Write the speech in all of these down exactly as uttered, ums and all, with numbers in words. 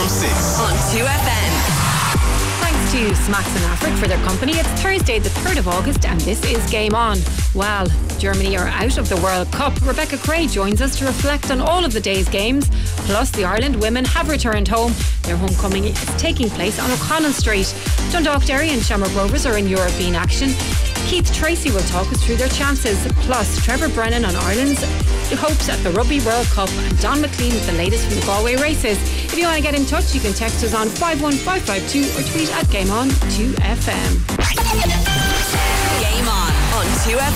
from six on two F M. Thanks to Smacks and Afric for their company. It's Thursday the third of August and this is Game On. Well, Germany are out of the World Cup. Rebecca Cray joins us to reflect on all of the day's games. Plus, the Ireland women have returned home. Their homecoming is taking place on O'Connell Street. Dundalk Derry and Shamrock Rovers are in European action. Keith Tracy will talk us through their chances. Plus, Trevor Brennan on Ireland's hopes at the Rugby World Cup, and Don McLean with the latest from the Galway races. If you want to get in touch, you can text us on five one five five two or tweet at Game On two F M. Game On on two F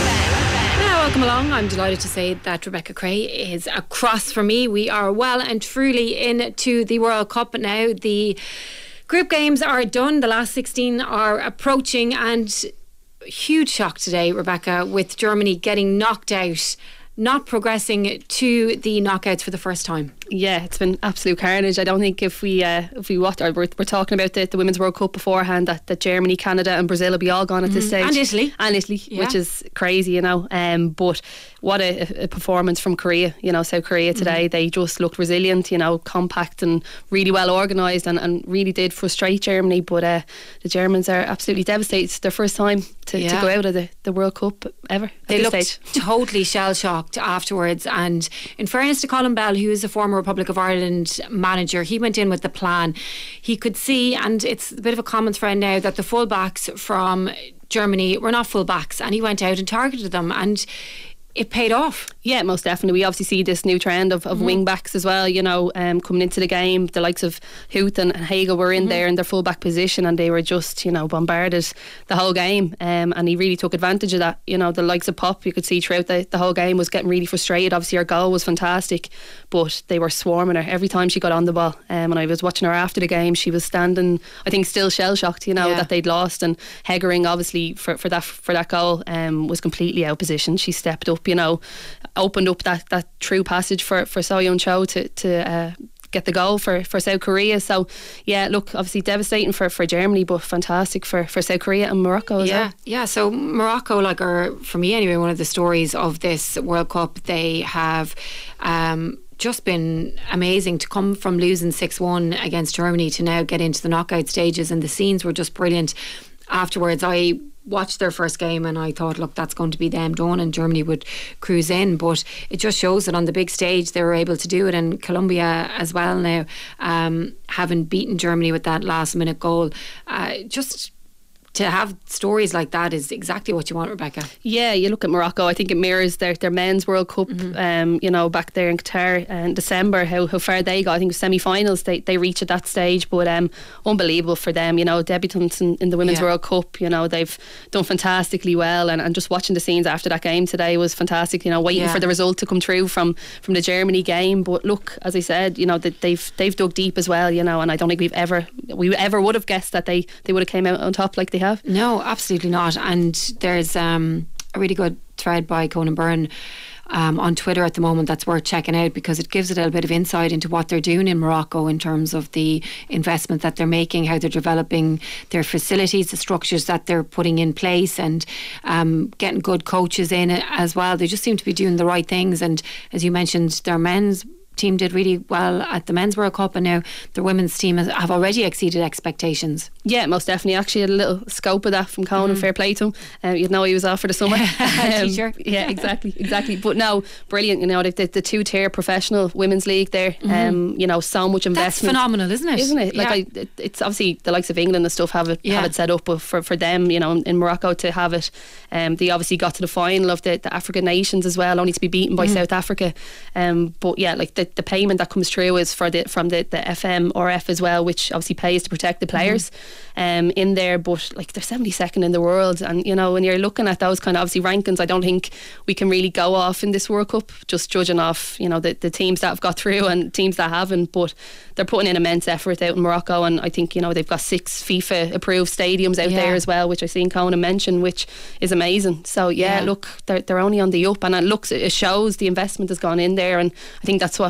M. Now, welcome along. I'm delighted to say that Rebecca Cray is across from me. We are well and truly into the World Cup now. The group games are done. The last sixteen are approaching, and huge shock today, Rebecca, with Germany getting knocked out, not progressing to the knockouts for the first time. Yeah, it's been absolute carnage. I don't think if we uh, if we watch, or we're, we're talking about the, the Women's World Cup beforehand, that, that Germany, Canada and Brazil will be all gone at this Mm-hmm. stage. And Italy. And Italy, Yeah. which is crazy, you know. Um, but what a, a performance from Korea, you know, South Korea today. Mm-hmm. They just looked resilient, you know, compact and really well organised, and, and really did frustrate Germany. But uh, the Germans are absolutely devastated. It's their first time to, Yeah. to go out of the, the World Cup ever at They this looked stage. totally shell-shocked afterwards, and in fairness to Colin Bell, who is a former Republic of Ireland manager, he went in with the plan. He could see, and it's a bit of a common thread now, that the full-backs from Germany were not full-backs, and he went out and targeted them, and it paid off. Yeah, most definitely. We obviously see this new trend of, of mm-hmm. wing backs as well, you know, um, coming into the game. The likes of Huth and, and Hagel were in mm-hmm. there in their full back position, and they were just, you know, bombarded the whole game. Um, and he really took advantage of that. You know, the likes of Pop, you could see throughout the, the whole game, was getting really frustrated. Obviously, her goal was fantastic, but they were swarming her every time she got on the ball. Um, and I was watching her after the game. She was standing, I think, still shell shocked, you know, yeah. that they'd lost. And Hegering, obviously, for, for that for that goal, um, was completely out of position. She stepped up, you know, opened up that, that true passage for, for So-Yeon Cho to, to uh, get the goal for, for South Korea. So yeah, look, obviously devastating for, for Germany, but fantastic for, for South Korea and Morocco as yeah, well. Yeah, so Morocco, like, are, for me anyway, one of the stories of this World Cup. They have um, just been amazing to come from losing six one against Germany to now get into the knockout stages, and the scenes were just brilliant. Afterwards, I watched their first game and I thought, look, that's going to be them done and Germany would cruise in, but it just shows that on the big stage they were able to do it. And Colombia as well now, um, having beaten Germany with that last minute goal, uh, just to have stories like that is exactly what you want, Rebecca. Yeah, you look at Morocco, I think it mirrors their, their men's World Cup, mm-hmm. um, you know, back there in Qatar in December, how, how far they got. I think semi-finals they, they reached at that stage, but um, unbelievable for them, you know, debutants in, in the Women's yeah. World Cup, you know, they've done fantastically well, and, and just watching the scenes after that game today was fantastic, you know, waiting yeah. for the result to come through from, from the Germany game. But look, as I said, you know, that they've they've dug deep as well, you know, and I don't think we've ever we ever would have guessed that they, they would have came out on top like they have. No, absolutely not. And there's um, a really good thread by Conan Byrne um, on Twitter at the moment that's worth checking out, because it gives a little bit of insight into what they're doing in Morocco in terms of the investment that they're making, how they're developing their facilities, the structures that they're putting in place, and um, getting good coaches in as well. They just seem to be doing the right things. And as you mentioned, their men's team did really well at the Men's World Cup, and now the women's team has, have already exceeded expectations. Yeah, most definitely. Actually, had a little scope of that from Conan. Mm. Fair play to him. Um, you'd know he was off for the summer. um, Teacher. Yeah, exactly, exactly. But no, brilliant. You know, the, the two-tier professional women's league there. Mm-hmm. Um, you know, so much investment. That's phenomenal, isn't it? Isn't it? Like, yeah. I, it's obviously the likes of England and stuff have it yeah. have it set up, but for for them, you know, in Morocco to have it, um, they obviously got to the final of the, the African nations as well, only to be beaten by mm-hmm. South Africa. Um, but yeah, like the, the payment that comes through is for the from the, the F M or F as well, which obviously pays to protect the players mm-hmm. um, in there. But like, they're seventy-second in the world, and you know, when you're looking at those kind of obviously rankings, I don't think we can really go off in this World Cup just judging off, you know, the, the teams that have got through and teams that haven't. But they're putting in immense effort out in Morocco, and I think, you know, they've got six FIFA approved stadiums out yeah. there as well, which I've seen Conan mention, which is amazing. So yeah, yeah. look, they're they're only on the up, and it looks it shows the investment has gone in there, and I think that's what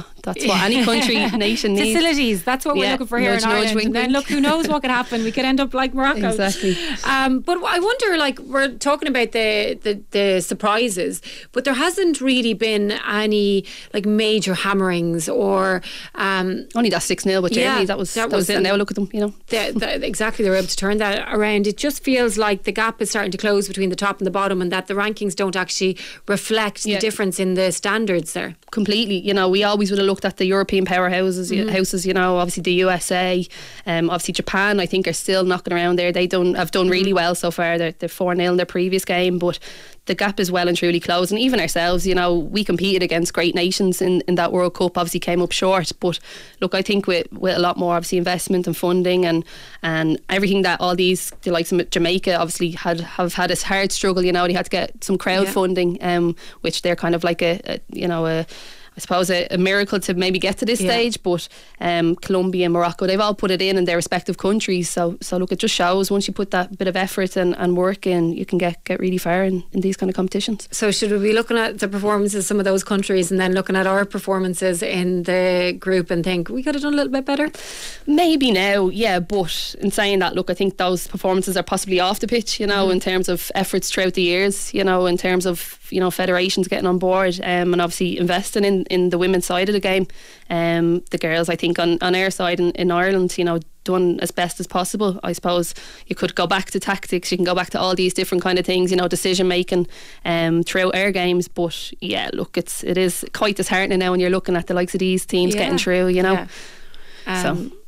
what that's what any country nation needs. Facilities, that's what we're Yeah, looking for here nudge, in nudge, Ireland. wink, And then wink. look, who knows what could happen? We could end up like Morocco. Exactly. Um, but I wonder, like, we're talking about the, the the surprises, but there hasn't really been any like major hammerings or um, Only that six nil with Germany. Yeah, that was that that, was, was- it. Now look at them. You know. the, the, exactly, they were able to turn that around. It just feels like the gap is starting to close between the top and the bottom, and that the rankings don't actually reflect Yeah. the difference in the standards there. Completely, you know, we always would have looked at the European powerhouses, Mm-hmm. houses, you know, obviously the U S A, um, obviously Japan. I think are still knocking around there. They don't have done really well so far. They're they're four nil in their previous game, but the gap is well and truly closed. And even ourselves, you know, we competed against great nations in, in that World Cup. Obviously, came up short. But look, I think with, with a lot more obviously investment and funding and and everything that all these the likes of Jamaica obviously had have had a hard struggle. You know, they had to get some crowdfunding, um, which they're kind of like a, a you know a. I suppose a, a miracle to maybe get to this Yeah. stage, but um, Colombia and Morocco, they've all put it in in their respective countries. So, so look, it just shows once you put that bit of effort and, and work in, you can get, get really far in, in these kind of competitions. So should we be looking at the performances of some of those countries and then looking at our performances in the group and think we could have done a little bit better? Maybe now, yeah, but in saying that, look, I think those performances are possibly off the pitch, you know, mm. in terms of efforts throughout the years, you know, in terms of, you know, federations getting on board um, and obviously investing in, in the women's side of the game. Um, the girls, I think, on, on our side in, in Ireland, you know, done as best as possible. I suppose you could go back to tactics, you can go back to all these different kind of things, you know, decision making um, throughout our games. But yeah, look, it's it is quite disheartening now when you're looking at the likes of these teams Yeah. getting through, you know. Yeah. Um, so.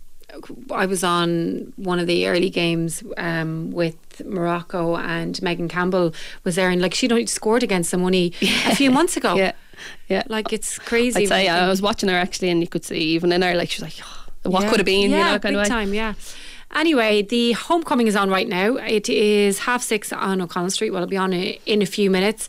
I was on one of the early games um, with Morocco, and Megan Campbell was there, and like she'd only scored against them only Yeah. a few months ago. Yeah, yeah. Like it's crazy. I'd say I was watching her actually, and you could see even in her, like she was like, oh, what Yeah. could have been, yeah, you know, kind big of way. time, yeah. Anyway, the homecoming is on right now. It is half six on O'Connell Street. Well, it'll be on a, in a few minutes.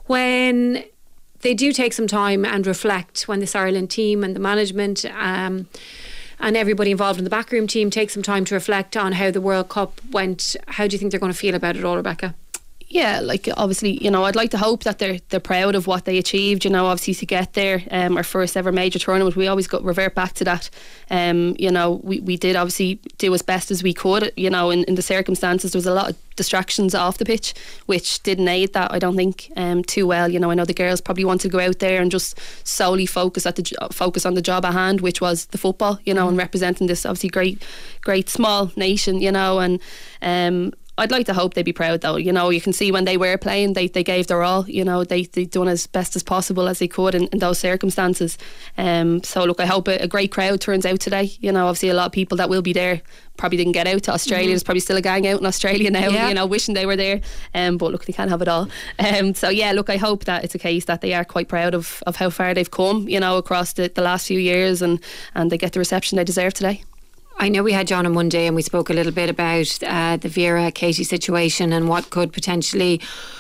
When they do take some time and reflect, when this Ireland team and the management um, and everybody involved in the backroom team take some time to reflect on how the World Cup went, how do you think they're going to feel about it all, Rebecca? Yeah, like obviously, you know, I'd like to hope that they're they're proud of what they achieved. You know, obviously to get there, um, our first ever major tournament, we always got revert back to that. Um, you know, we, we did obviously do as best as we could. You know, in, in the circumstances, there was a lot of distractions off the pitch, which didn't aid that. I don't think um, too well. You know, I know the girls probably wanted to go out there and just solely focus at the jo- focus on the job at hand, which was the football. You know, and representing this obviously great, great small nation. You know, and um. I'd like to hope they'd be proud though. You know, you can see when they were playing, they, they gave their all. You know, they they done as best as possible as they could in, in those circumstances. Um, so look, I hope a, a great crowd turns out today. You know, obviously a lot of people that will be there probably didn't get out to Australia. Mm-hmm. There's probably still a gang out in Australia now. Yeah. You know, wishing they were there. Um, but look, they can't have it all. Um, so yeah, look, I hope that it's a case that they are quite proud of, of how far they've come. You know, across the, the last few years, and and they get the reception they deserve today. I know we had John on Monday and we spoke a little bit about uh, the Vera Katie situation and what could potentially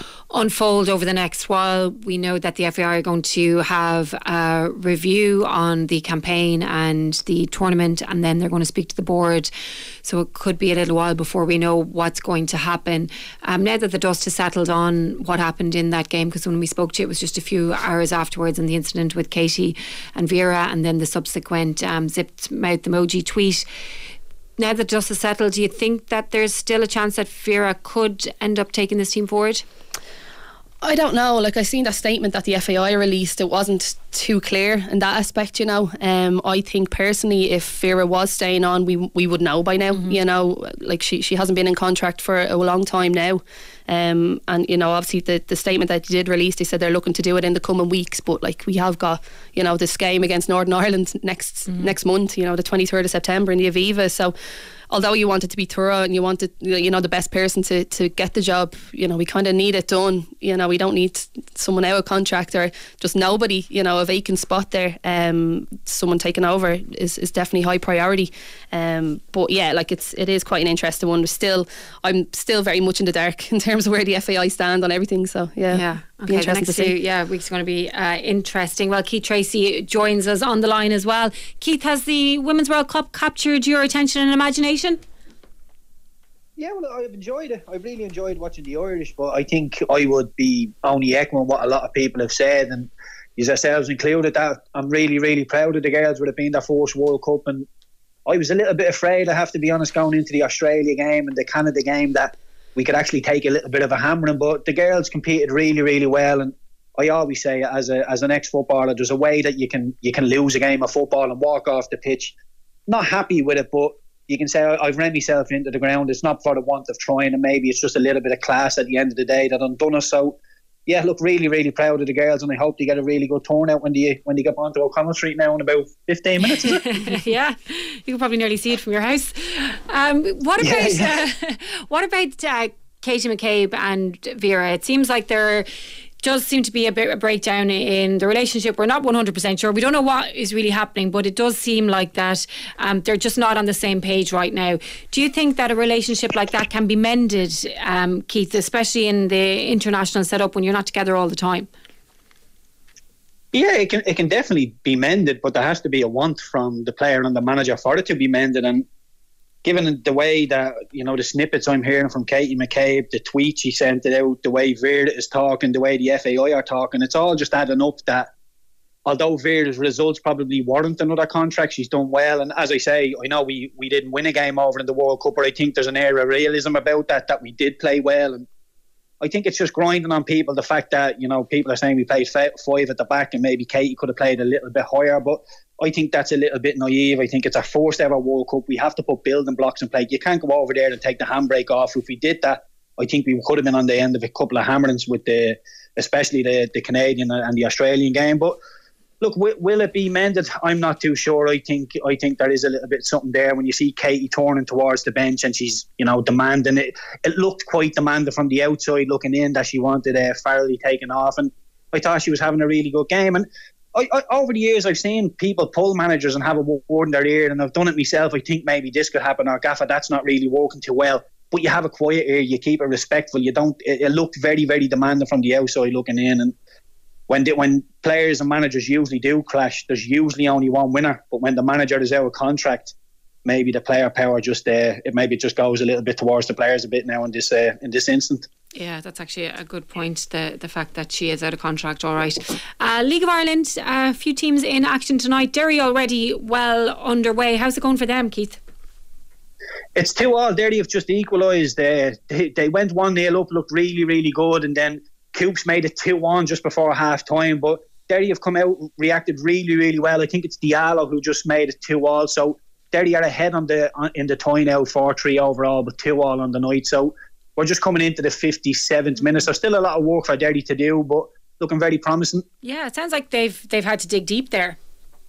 unfold over the next while. We know that the F A I are going to have a review on the campaign and the tournament, and then they're going to speak to the board. So it could be a little while before we know what's going to happen. Um, now that the dust has settled on what happened in that game, because when we spoke to you, it was just a few hours afterwards, and the incident with Katie and Vera, and then the subsequent um, zipped mouth emoji tweet. Now that dust has settled, do you think that there's still a chance that Vera could end up taking this team forward? I don't know. Like I seen that statement that the F A I released, it wasn't too clear in that aspect. You know, um, I think personally, if Vera was staying on, we we would know by now. Mm-hmm. You know, like she she hasn't been in contract for a long time now, um, and you know, obviously the the statement that they did release, they said they're looking to do it in the coming weeks. But like we have got, you know, this game against Northern Ireland next mm-hmm. next month. You know, the twenty-third of September in the Aviva. So. Although you want it to be thorough and you wanted, you know, the best person to, to get the job, you know, we kind of need it done. You know, we don't need someone out of contract or just nobody, you know, a vacant spot there. Um, someone taking over is, is definitely high priority. Um, but yeah, like it's it is quite an interesting one. We're still, I'm still very much in the dark in terms of where the F A I stand on everything. So yeah, yeah. Be okay, the interesting next to see. two yeah, week's going to be uh, interesting. Well, Keith Tracy joins us on the line as well. Keith, has the Women's World Cup captured your attention and imagination? Yeah, well, I've enjoyed it. I've really enjoyed watching the Irish, but I think I would be only echoing what a lot of people have said. And yourselves included, that I'm really, really proud of the girls with it being their first World Cup. And I was a little bit afraid, I have to be honest, going into the Australia game and the Canada game, that we could actually take a little bit of a hammering. But the girls competed really, really well. And I always say, as a as an ex-footballer, there's a way that you can you can lose a game of football and walk off the pitch not happy with it, but you can say, I've ran myself into the ground. It's not for the want of trying, and maybe it's just a little bit of class at the end of the day that undone us. So yeah, look, really, really proud of the girls, and I hope they get a really good turnout when they when they get onto O'Connell Street now in about fifteen minutes. Is it? Yeah, you can probably nearly see it from your house. Um, what about yeah, yeah. Uh, what about uh, Katie McCabe and Vera? It seems like there does seem to be a bit of a breakdown in the relationship. We're not one hundred percent sure. We don't know what is really happening, but it does seem like that um, they're just not on the same page right now. Do you think that a relationship like that can be mended, um, Keith, especially in the international setup when you're not together all the time? Yeah, it can it can definitely be mended, but there has to be a want from the player and the manager for it to be mended. And given the way that, you know, the snippets I'm hearing from Katie McCabe, the tweets she sent it out, the way Vera is talking, the way the F A I are talking, it's all just adding up that although Vera's results probably warrant another contract, she's done well. And as I say, I know we, we didn't win a game over in the World Cup, but I think there's an air of realism about that, that we did play well. And I think it's just grinding on people, the fact that, you know, people are saying we played five at the back and maybe Katie could have played a little bit higher, but I think that's a little bit naive. I think it's our first ever World Cup. We have to put building blocks in play. You can't go over there and take the handbrake off. If we did that, I think we could have been on the end of a couple of hammerings with the, especially the, the Canadian and the Australian game. But look, w- will it be mended? I'm not too sure. I think I think there is a little bit something there when you see Katie turning towards the bench and she's, you know, demanding it. It looked quite demanding from the outside looking in that she wanted uh, Farrelly taken off, and I thought she was having a really good game. And I, I, over the years, I've seen people pull managers and have a word in their ear, and I've done it myself. I think maybe this could happen, or Gaffer, that's not really working too well. But you have a quiet ear, you keep it respectful. You don't. It, it looked very, very demanding from the outside looking in, and when they, when players and managers usually do clash, there's usually only one winner. But when the manager is out of contract, maybe the player power just uh, it maybe just goes a little bit towards the players a bit now in this uh, in this instant. Yeah, that's actually a good point, the the fact that she is out of contract. All right. Uh, League of Ireland, a few teams in action tonight. Derry already well underway. How's it going for them, Keith? It's two all. Derry have just equalised. Uh, they, they went one nil up, looked really, really good, and then Coops made it two one just before half time. But Derry have come out, reacted really, really well. I think it's Diallo who just made it two all. So Derry are ahead on the on, in the tie now, four three overall, but two all on the night. So we're just coming into the fifty-seventh minute. So still a lot of work for Derry to do, but looking very promising. Yeah, it sounds like they've they've had to dig deep there.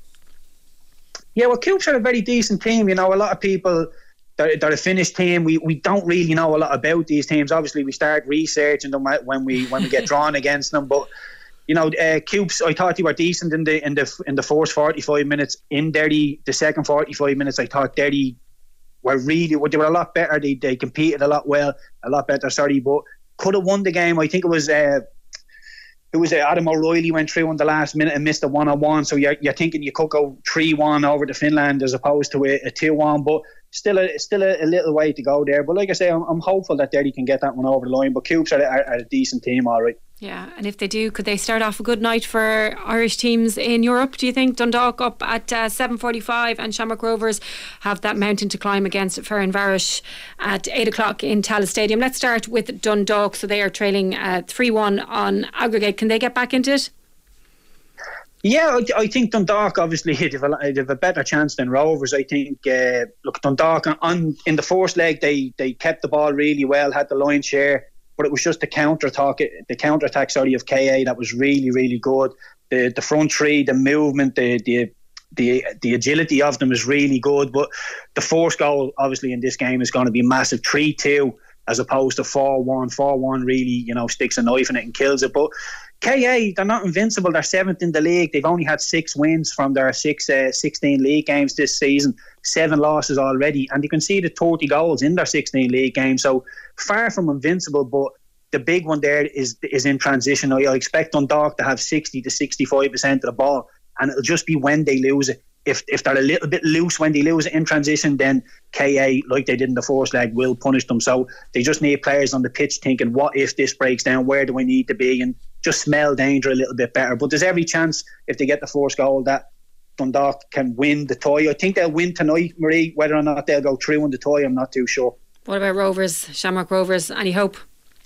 Yeah, well, Coops are a very decent team. You know, a lot of people, they're, they're a Finnish team. We we don't really know a lot about these teams. Obviously, we start researching them when we when we get drawn against them. But you know, uh, Coops, I thought they were decent in the in the in the first forty-five minutes. In Derry, the second forty-five minutes, I thought Derry were really, they were a lot better. They they competed a lot well, a lot better. Sorry, but could have won the game. I think it was uh, it was uh, Adam O'Reilly went through in the last minute and missed a one on one. So you're you're thinking you could go three one over to Finland as opposed to a, a two one, but still a still a, a little way to go there. But like I say, I'm, I'm hopeful that Derry can get that one over the line. But Coops are, are, are a decent team, all right. Yeah, and if they do, could they start off a good night for Irish teams in Europe, do you think? Dundalk up at uh, seven forty-five, and Shamrock Rovers have that mountain to climb against Ferencváros at eight o'clock in Tallaght Stadium. Let's start with Dundalk. So they are trailing uh, three one on aggregate. Can they get back into it? Yeah, I, I think Dundalk obviously have a, they have a better chance than Rovers. I think, uh, look, Dundalk on, on in the first leg, they, they kept the ball really well, had the lion's share. But it was just the counter attack, the counter attack, sorry, of K A that was really, really good. The the front three, the movement, the the the the agility of them is really good. But the fourth goal, obviously, in this game is going to be massive, three two as opposed to four one. four one really, you know, sticks a knife in it and kills it. But K A, they're not invincible. They're seventh in the league. They've only had six wins from their six, uh, sixteen league games this season. Seven losses already, and you can see the thirty goals in their sixteen league games. So far from invincible, but the big one there is is in transition. I, I expect Dundalk to have sixty to sixty-five percent of the ball, and it'll just be when they lose it. If if they're a little bit loose when they lose it in transition, then K A, like they did in the first leg, will punish them. So they just need players on the pitch thinking, what if this breaks down? Where do we need to be? And just smell danger a little bit better. But there's every chance if they get the first goal that Dundalk can win the tie. I think they'll win tonight, Marie. Whether or not they'll go through in the tie, I'm not too sure. What about Rovers, Shamrock Rovers? Any hope?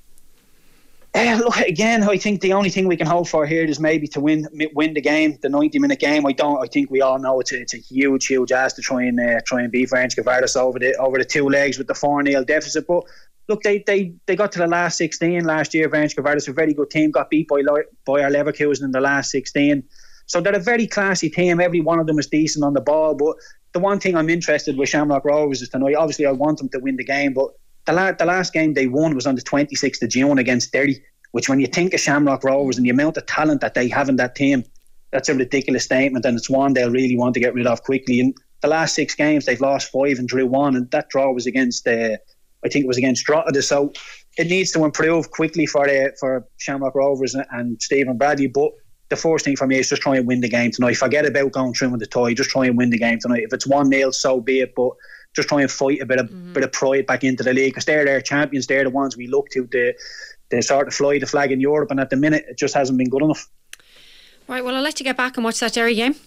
Uh, look, again, I think the only thing we can hope for here is maybe to win win the game, the ninety minute game. I don't. I think we all know it's a, it's a huge, huge ask to try and uh, try and beat Ferencváros over the over the two legs with the four nil deficit. But look, they, they, they got to the last sixteen last year. Ferencváros, a very good team, got beat by by our Leverkusen in the last sixteen. So they're a very classy team. Every one of them is decent on the ball. But the one thing I'm interested with Shamrock Rovers is tonight. Obviously, I want them to win the game, but the, la- the last game they won was on the twenty-sixth of June against Derry, which when you think of Shamrock Rovers and the amount of talent that they have in that team, that's a ridiculous statement, and it's one they'll really want to get rid of quickly. In the last six games, they've lost five and drew one, and that draw was against, uh, I think it was against Drogheda. So it needs to improve quickly for uh, for Shamrock Rovers and, and Stephen Bradley. But the first thing for me is just try and win the game tonight. Forget about going through with the tie. Just try and win the game tonight. If it's one nil, so be it. But just try and fight a bit of mm-hmm. bit of pride back into the league, because they're their champions. They're the ones we look to. They, they sort of fly the flag in Europe, and at the minute it just hasn't been good enough. Right, well, I'll let you get back and watch that Derry game.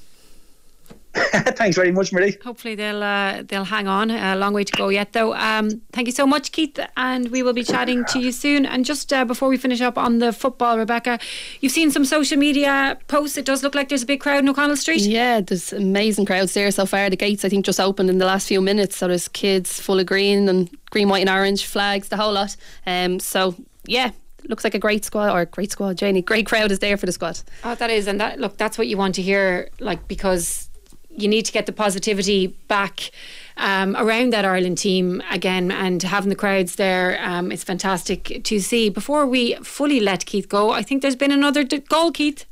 Thanks very much, Marie. Hopefully they'll uh, they'll hang on. A long way to go yet, though. Um, thank you so much, Keith, and we will be chatting to you soon. And just uh, before we finish up on the football, Rebecca, you've seen some social media posts. It does look like there's a big crowd in O'Connell Street. Yeah, there's amazing crowds there so far. The gates, I think, just opened in the last few minutes, so there's kids full of green and green, white and orange flags, the whole lot. Um, so yeah, looks like a great squad, or great squad, Janie. Great crowd is there for the squad. Oh, that is, and that look, that's what you want to hear, like, because you need to get the positivity back um, around that Ireland team again, and having the crowds there, um, it's fantastic to see. Before we fully let Keith go, I think there's been another d- goal, Keith.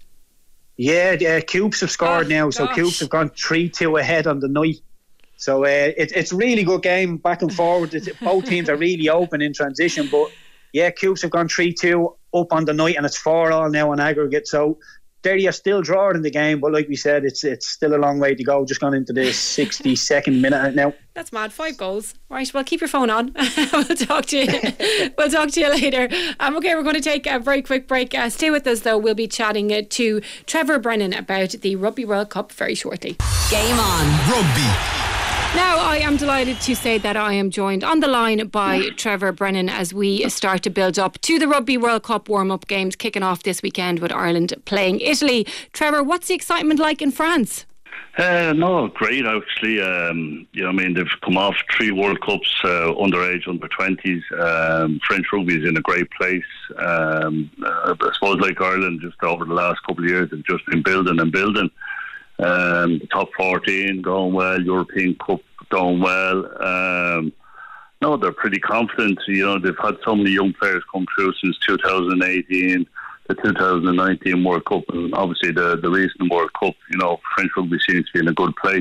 Yeah, yeah, Coops have scored oh, now, so gosh. Coops have gone three two ahead on the night. So uh, it, it's a really good game, back and forward. It's, both teams are really open in transition, but yeah, Coops have gone three two up on the night, and it's four all now on aggregate. So Derry are still drawing in the game, but like we said, it's it's still a long way to go. Just gone into the sixty-second minute now. That's mad. Five goals. Right, well, keep your phone on. we'll talk to you. We'll talk to you later. Um, okay, we're going to take a very quick break. Uh, stay with us, though. We'll be chatting uh, to Trevor Brennan about the Rugby World Cup very shortly. Game on. Rugby. Now, I am delighted to say that I am joined on the line by Trevor Brennan as we start to build up to the Rugby World Cup warm-up games kicking off this weekend with Ireland playing Italy. Trevor, what's the excitement like in France? Uh, no, great actually. Um, you know, I mean, they've come off three World Cups, uh, underage, under twenties. Um, French rugby is in a great place. Um, uh, I suppose, like Ireland, just over the last couple of years, they've just been building and building. Um, the top fourteen going well, European Cup going well. Um, no, they're pretty confident. You know, they've had so many young players come through since two thousand eighteen, the two thousand nineteen World Cup, and obviously the, the recent World Cup. You know, French rugby seems to be in a good place.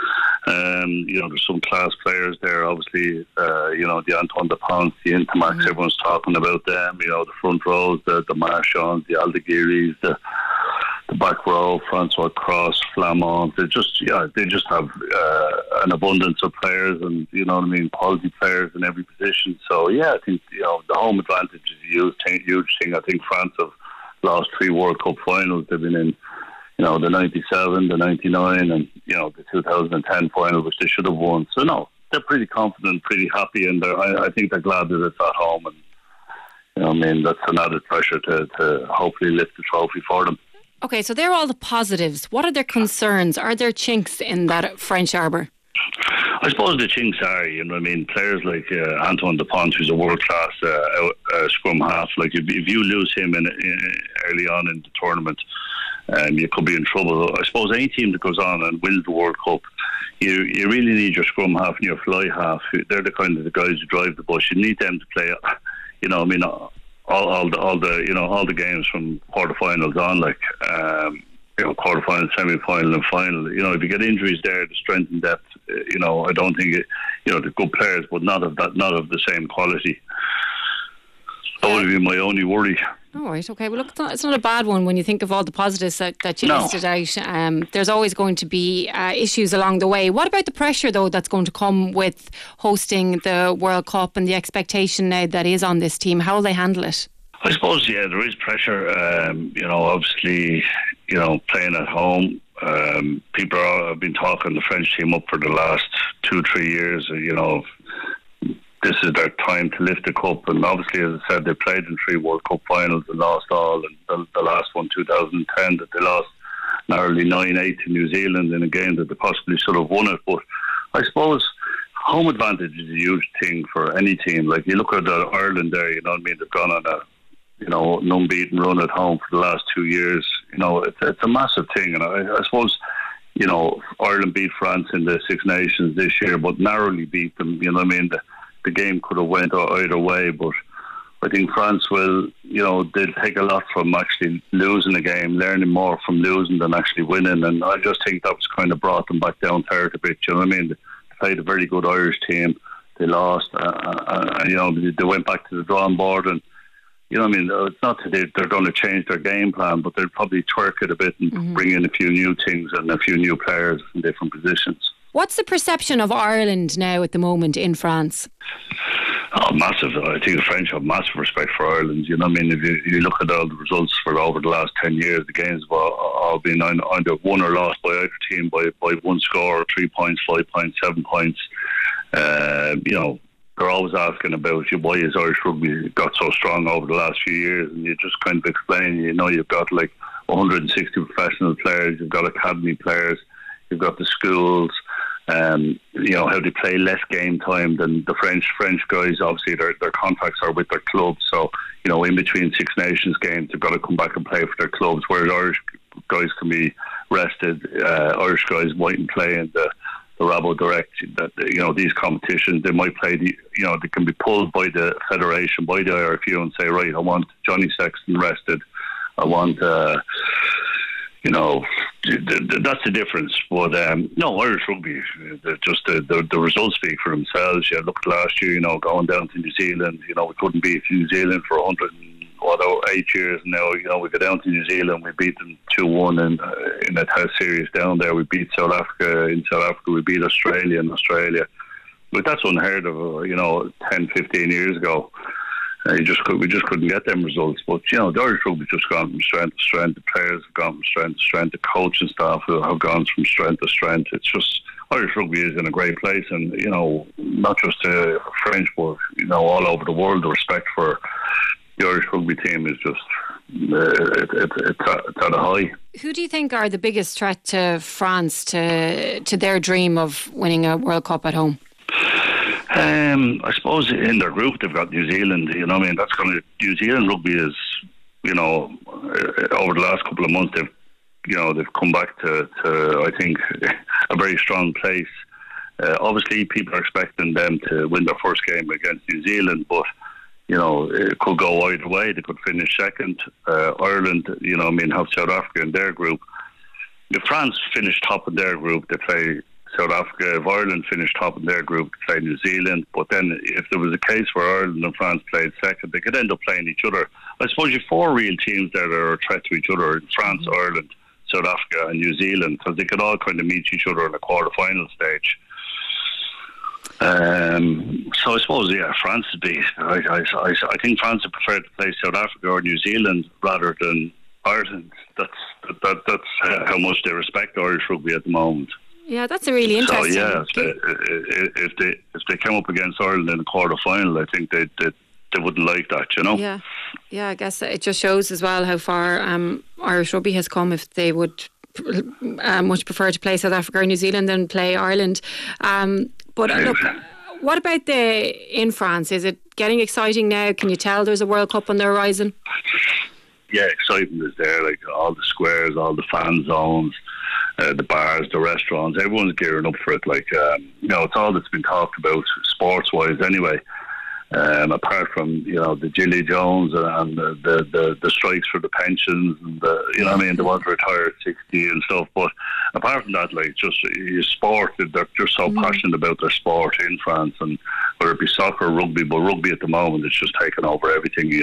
Um, you know, there's some class players there. Obviously, uh, you know, the Antoine Dupont, the Intermax, mm-hmm. everyone's talking about them. You know, the front rows, the the Marchands, the Aldeguiris, the the back row, Francois Cross, Flamand. They just, yeah, they just have uh, an abundance of players, and you know what I mean, quality players in every position. So yeah, I think you know the home advantage is a huge thing. Huge thing. I think France have lost three World Cup finals. They've been in, you know, the ninety-seven, the ninety-nine, and you know the two thousand ten final, which they should have won. So no, they're pretty confident, pretty happy, and they're, I, I think they're glad that it's at home. And you know, I mean, that's an added pressure to to hopefully lift the trophy for them. Okay, so they're all the positives. What are their concerns? Are there chinks in that French armour? I suppose the chinks are, you know what I mean, players like uh, Antoine Dupont, who's a world-class uh, uh, scrum half. Like, if, if you lose him in, in, early on in the tournament, um, you could be in trouble. I suppose any team that goes on and wins the World Cup, you you really need your scrum half and your fly half. They're the kind of the guys who drive the bus. You need them to play, you know, I mean, all, all the all the you know all the games from quarterfinals on, like um, you know, quarterfinal, semi-final, and final. You know, if you get injuries there, the strength and depth. You know, I don't think it, you know, they're good players, but not of that, not of the same quality. That would be my only worry. All right, okay. Well, look, it's not, it's not a bad one when you think of all the positives that, that you no. listed out. Um, there's always going to be uh, issues along the way. What about the pressure, though, that's going to come with hosting the World Cup and the expectation now that is on this team? How will they handle it? I suppose, yeah, there is pressure. Um, you know, obviously, you know, playing at home. Um, people are, have been talking the French team up for the last two, three years. You know, this is their time to lift the cup. And obviously, as I said, they played in three World Cup finals and lost all. And the, the last one, two thousand ten, that they lost narrowly nine eight to New Zealand in a game that they possibly should have won it. But I suppose home advantage is a huge thing for any team. Like, you look at uh, Ireland there, you know what I mean? They've gone on a, you know, an unbeaten run at home for the last two years. You know, it's, it's a massive thing. And I, I suppose, you know, Ireland beat France in the Six Nations this year, but narrowly beat them. You know what I mean? The, the game could have went either way, but I think France will, you know, they'll take a lot from actually losing a game, learning more from losing than actually winning. And I just think that was kind of brought them back down to earth a bit. You know what I mean? They played a very good Irish team. They lost. Uh, uh, you know, they went back to the drawing board, and you know what I mean? It's not that they, they're going to change their game plan, but they'll probably twerk it a bit and mm-hmm. bring in a few new things and a few new players in different positions. What's the perception of Ireland now at the moment in France? Oh, massive. I think the French have massive respect for Ireland. You know what I mean? If you, you look at all the results for over the last ten years, the games have all, all been either won or lost by either team by, by one score, three points, five points, seven points. Uh, you know, they're always asking about you, why is Irish rugby got so strong over the last few years, and you just kind of explain, you know, you've got like one hundred sixty professional players, you've got academy players, you've got the schools, um, you know, how they play less game time than the French French guys. Obviously their, their contracts are with their clubs, so, you know, in between Six Nations games they've got to come back and play for their clubs, whereas Irish guys can be rested. uh, Irish guys mightn't play in the the Rabo Direct, that, you know, these competitions, they might play the, you know, they can be pulled by the federation, by the I R F U, and say, right, I want Johnny Sexton rested, I want uh, you know, th- th- that's the difference. But um, no, Irish rugby, the, just the, the the results speak for themselves. Yeah, look, last year, you know, going down to New Zealand, you know, we couldn't beat New Zealand for one hundred and what, eight years now. You know, we go down to New Zealand, we beat them two one in, uh, in a test series down there. We beat South Africa in South Africa. We beat Australia in Australia. But that's unheard of, uh, you know, ten, fifteen years ago. Uh, you just could, we just couldn't get them results. But, you know, the Irish rugby's just gone from strength to strength. The players have gone from strength to strength. The coaching staff have gone from strength to strength. It's just, Irish rugby is in a great place. And, you know, not just uh, French, but, you know, all over the world, the respect for the Irish rugby team is just, uh, it, it, it's, at, it's at a high. Who do you think are the biggest threat to France, to to their dream of winning a World Cup at home? Um, I suppose in their group they've got New Zealand. You know, what I mean, that's going to New Zealand rugby is, you know, over the last couple of months they've, you know, they've come back to, to I think, a very strong place. Uh, obviously, people are expecting them to win their first game against New Zealand, but you know, it could go either way. They could finish second. Uh, Ireland, you know, I mean, have South Africa in their group. If France finish top in their group, they play South Africa. If Ireland finished top in their group, they play New Zealand. But then if there was a case where Ireland and France played second, they could end up playing each other. I suppose you have four real teams there that are a threat to each other: France, mm-hmm. Ireland, South Africa and New Zealand, because they could all kind of meet each other in the quarter-final stage. Um, so I suppose, yeah, France would be, I, I, I, I think France would prefer to play South Africa or New Zealand rather than Ireland. That's that, that's uh, how much they respect Irish rugby at the moment. Yeah, that's a really interesting. So yeah, if they, if they if they came up against Ireland in the quarter final, I think they they they wouldn't like that, you know. Yeah, yeah. I guess it just shows as well how far um, Irish rugby has come. If they would uh, much prefer to play South Africa or New Zealand than play Ireland. Um, but uh, look, what about the in France? Is it getting exciting now? Can you tell there's a World Cup on the horizon? Yeah, excitement is there. Like all the squares, all the fan zones, uh, the bars, the restaurants. Everyone's gearing up for it. Like um, you know, it's all that's been talked about sports-wise, anyway. Um, apart from, you know, the Gilly Jones and the, the, the, the strikes for the pensions and the, you know what I mean, the ones retired at sixty and stuff. But apart from that, like, just your sport, they're just so mm. passionate about their sport in France, and whether it be soccer or rugby, but rugby at the moment is just taking over everything, you know.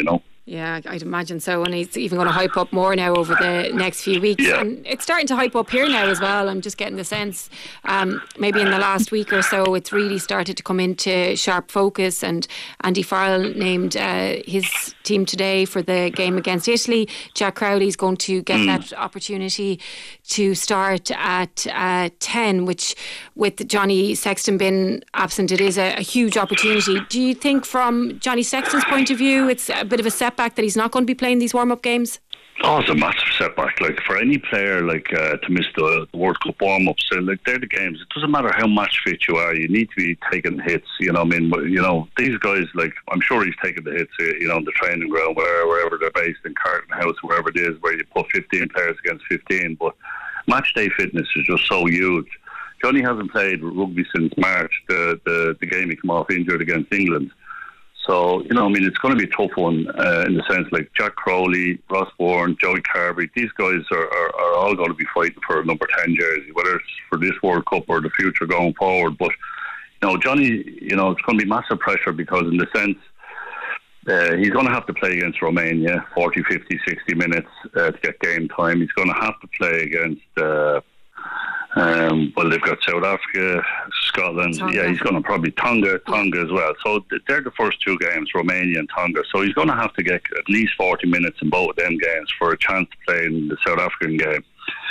Yeah, I'd imagine so, and he's even going to hype up more now over the next few weeks. Yeah. And it's starting to hype up here now as well. I'm just getting the sense, um, maybe in the last week or so, it's really started to come into sharp focus. And Andy Farrell named uh, his team today for the game against Italy. Jack Crowley's going to get mm. that opportunity to start at uh, ten, which with Johnny Sexton being absent, it is a, a huge opportunity. Do you think from Johnny Sexton's point of view, it's a bit of a setback that he's not going to be playing these warm-up games? Oh, it's a massive setback. Like for any player, like uh, to miss the, the World Cup warm-ups, so, like they're the games. It doesn't matter how match fit you are. You need to be taking hits. You know, what I mean, you know, these guys. Like I'm sure he's taking the hits. You know, on the training ground, wherever, wherever they're based in Carton House, wherever it is, where you put fifteen players against fifteen. But match day fitness is just so huge. Johnny hasn't played rugby since March, the the, the game he came off injured against England. So, you know, I mean, it's going to be a tough one uh, in the sense like Jack Crowley, Ross Bourne, Joey Carberry, these guys are, are, are all going to be fighting for a number ten jersey, whether it's for this World Cup or the future going forward. But, you know, Johnny, you know, it's going to be massive pressure because in the sense uh, he's going to have to play against Romania forty, fifty, sixty minutes uh, to get game time. He's going to have to play against... Uh, Um, well, they've got South Africa, Scotland. Tonga. Yeah, he's going to probably Tonga, Tonga as well. So they're the first two games, Romania and Tonga. So he's going to have to get at least forty minutes in both of them games for a chance to play in the South African game,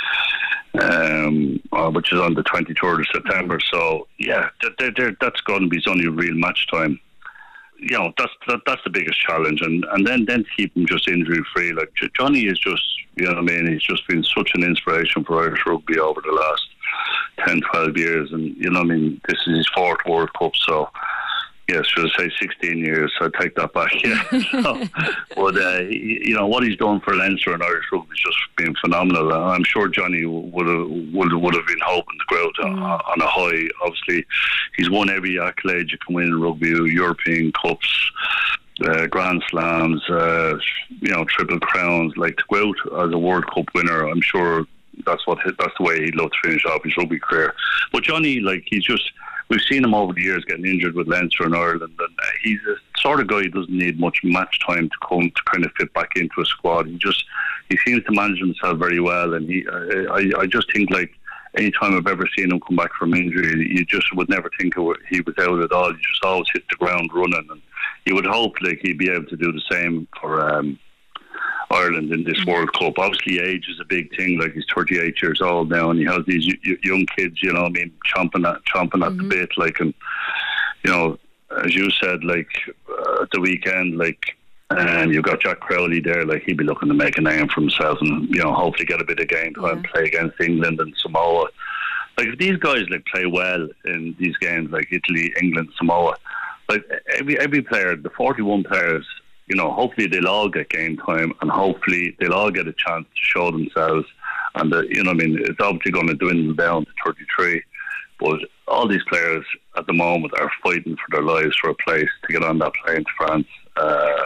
um, uh, which is on the twenty-third of September. So yeah, they're, they're, that's going to be only real match time. You know, that's that, that's the biggest challenge, and, and then, then to keep him just injury free. Like Johnny is just, you know what I mean, he's just been such an inspiration for Irish rugby over the last ten, twelve years, and you know what I mean, this is his fourth World Cup, so yeah, should I say sixteen years, so I take that back, yeah. so, but uh, you know, what he's done for Leinster and Irish rugby has just been phenomenal. I'm sure Johnny would have would, would have been hoping to go out mm. on a high. Obviously, he's won every accolade you can win in rugby, European Cups, uh, Grand Slams, uh, you know, Triple Crowns. Like to go out as a World Cup winner, I'm sure that's what that's the way he'd love to finish off his rugby career. But Johnny, like, he's just, we've seen him over the years getting injured with Leinster and Ireland, and uh, he's a sort of guy who doesn't need much match time to come to kind of fit back into a squad. He just, he seems to manage himself very well, and he, uh, I, I just think, like, any time I've ever seen him come back from injury, you just would never think he was out at all. He just always hit the ground running, and you would hope like he'd be able to do the same for um, Ireland in this World Cup. Obviously, age is a big thing. Like, he's thirty-eight years old now, and he has these y- young kids, you know what I mean, chomping at chomping at mm-hmm. the bit. Like, and you know, as you said, like uh, at the weekend, like, and you've got Jack Crowley there. Like, he'd be looking to make a name for himself, and you know, hopefully get a bit of game time, yeah. play against England and Samoa. Like, if these guys like play well in these games, like Italy, England, Samoa, like every every player, the forty-one players, you know, hopefully they'll all get game time, and hopefully they'll all get a chance to show themselves. And uh, you know, what I mean, it's obviously going to dwindle down to thirty-three, but all these players at the moment are fighting for their lives for a place to get on that plane to France. Uh,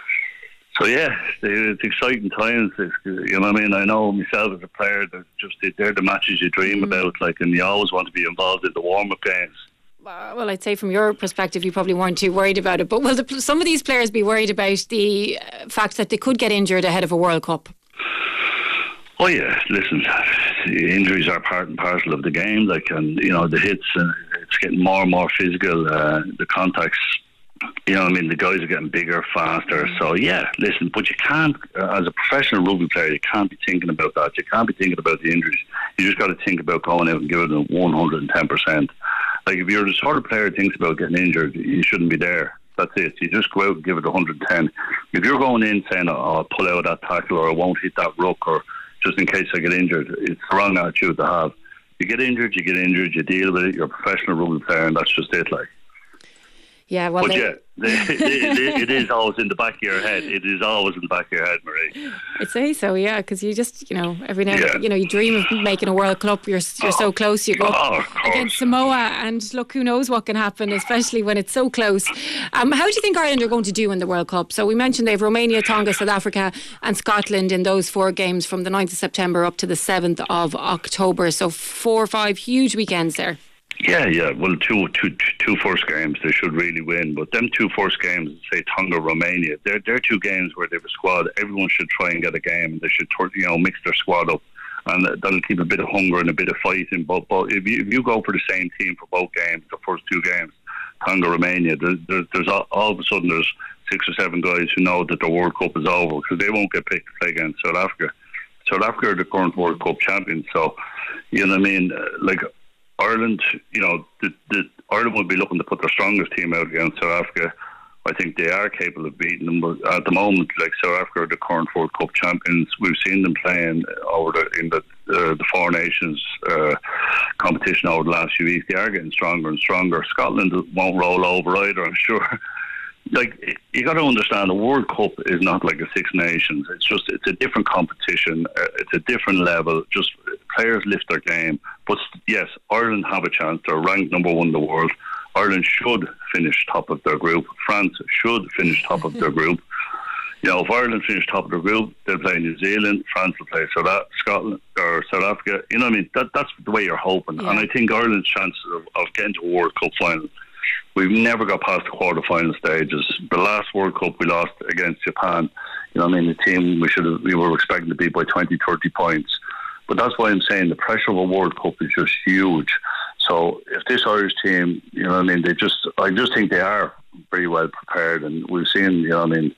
so yeah, it's exciting times. It's, you know what I mean? I know myself as a player, they're just they're the matches you dream mm. about, like, and you always want to be involved in the warm-up games. Uh, well, I'd say from your perspective, you probably weren't too worried about it. But will the, some of these players be worried about the uh, fact that they could get injured ahead of a World Cup? Oh yeah, listen, injuries are part and parcel of the game. Like, and you know, the hits, uh, it's getting more and more physical. Uh, the contacts, you know, I mean, the guys are getting bigger, faster. So yeah, listen, but you can't, uh, as a professional rugby player, you can't be thinking about that. You can't be thinking about the injuries. You just got to think about going out and giving it one hundred ten percent. Like, if you're the sort of player who thinks about getting injured, you shouldn't be there. That's it. You just go out and give it one hundred ten. If you're going in saying, oh, I'll pull out that tackle, or I won't hit that ruck, or just in case I get injured, it's the wrong attitude to have. You get injured, you get injured, you deal with it. You're a professional rugby player, and that's just it. Like, yeah, well, but they... yeah, it, it, it is always in the back of your head. It is always in the back of your head, Marie. I'd say so, yeah, because you just, you know, every now and yeah. then, you know, you dream of making a World Cup. You're you're oh, so close. You go oh, against Samoa, and look, who knows what can happen, especially when it's so close. Um, how do you think Ireland are going to do in the World Cup? So we mentioned they have Romania, Tonga, South Africa, and Scotland in those four games from the ninth of September up to the seventh of October. So four or five huge weekends there. Yeah, yeah. Well, two, two, two first games they should really win, but them two first games, say Tonga, Romania, they're they're two games where they have a squad. Everyone should try and get a game. They should, you know, mix their squad up, and that'll keep a bit of hunger and a bit of fighting. But but if you if you go for the same team for both games, the first two games, Tonga, Romania, there's there's, there's all, all of a sudden there's six or seven guys who know that the World Cup is over because they won't get picked to play against South Africa. South Africa are the current World Cup champions, so you know what I mean. Uh, like. Ireland, you know, the, the, Ireland will be looking to put their strongest team out against South Africa. I think they are capable of beating them, but at the moment, like South Africa are the current World Cup champions. We've seen them playing over the in the uh, the Four Nations uh, competition over the last few weeks. They are getting stronger and stronger. Scotland won't roll over either, I'm sure. Like, you got to understand, the World Cup is not like a Six Nations. It's just, it's a different competition. Uh, it's a different level. Just players lift their game. But yes, Ireland have a chance. They're ranked number one in the world. Ireland should finish top of their group. France should finish top of their group. You know, if Ireland finish top of their group, they'll play New Zealand. France will play South Scotland or South Africa. You know what I mean? That that's the way you're hoping. Yeah. And I think Ireland's chances of, of getting to a World Cup final. We've never got past the quarter-final stages. The last World Cup we lost against Japan, you know what I mean, the team we should have, we were expecting to beat by twenty, thirty points. But that's why I'm saying the pressure of a World Cup is just huge. So if this Irish team, you know what I mean, they just, I just think they are pretty well prepared. And we've seen, you know what I mean,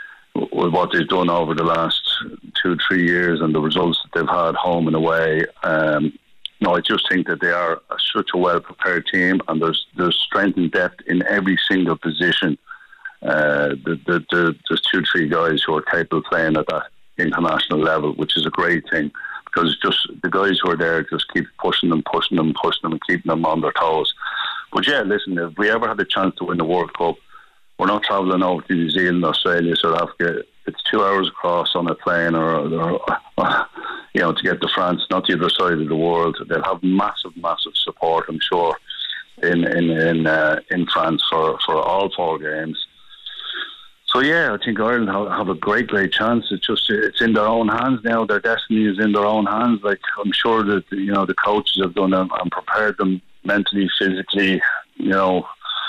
with what they've done over the last two, three years and the results that they've had home and away. Um, No, I just think that they are such a well-prepared team, and there's there's strength and depth in every single position. Uh, the, the, the, there's two, three guys who are capable of playing at that international level, which is a great thing, because just the guys who are there just keep pushing them, pushing them, pushing them, and keeping them on their toes. But yeah, listen, if we ever had a chance to win the World Cup, we're not travelling over to New Zealand, Australia, South Africa. It's two hours across on a plane, or, or, or you know, to get to France, not the other side of the world. They'll have massive, massive support, I'm sure, in in in, uh, in France for, for all four games. So yeah, I think Ireland have, have a great, great chance. It's just it's in their own hands now. Their destiny is in their own hands. Like, I'm sure that, you know, the coaches have done them and prepared them mentally, physically, you know,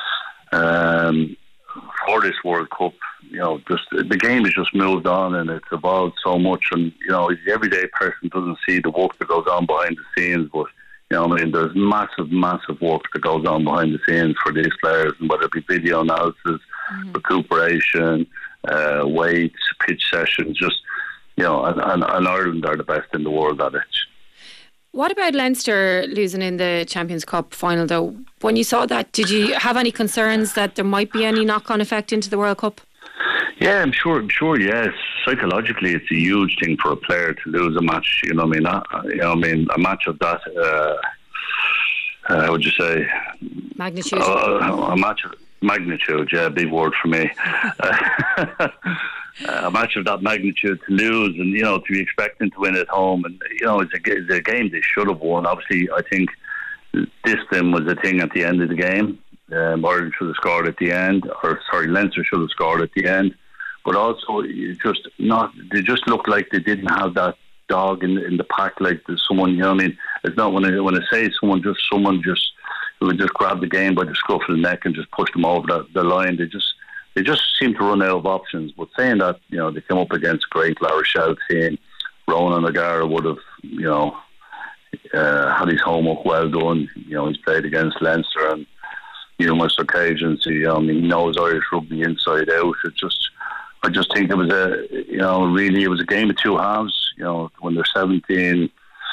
um, for this World Cup. You know, just the game has just moved on and it's evolved so much. And, you know, the everyday person doesn't see the work that goes on behind the scenes. But, you know, I mean, there's massive, massive work that goes on behind the scenes for these players, and whether it be video analysis, mm-hmm. recuperation, uh, weights, pitch sessions, just, you know, and, and, and Ireland are the best in the world at it. What about Leinster losing in the Champions Cup final, though? When you saw that, did you have any concerns that there might be any knock-on effect into the World Cup? Yeah, I'm sure. I'm sure. Yes, psychologically, it's a huge thing for a player to lose a match. You know, what I mean, uh, you know, what I mean, a match of that. Uh, uh, how would you say? Magnitude. Uh, a match of magnitude. Yeah, big word for me. uh, a match of that magnitude to lose, and you know, to be expecting to win at home, and you know, it's a, it's a game they should have won. Obviously, I think this thing was a thing at the end of the game. Um, Ireland should have scored at the end, or sorry, Leinster should have scored at the end. But also, you just not they just looked like they didn't have that dog in in the pack, like there's someone. You know what I mean? It's not when I when I say someone, just someone just who would just grab the game by the scruff of the neck and just push them over the, the line. They just they just seem to run out of options. But saying that, you know, they came up against great La Rochelle team. Ronan O'Gara would have, you know, uh, had his homework well done. You know, he's played against Leinster and numerous occasions. He, um, he knows Irish rugby inside out. It just, I just think it was a, you know, really it was a game of two halves. You know, when they're seventeen,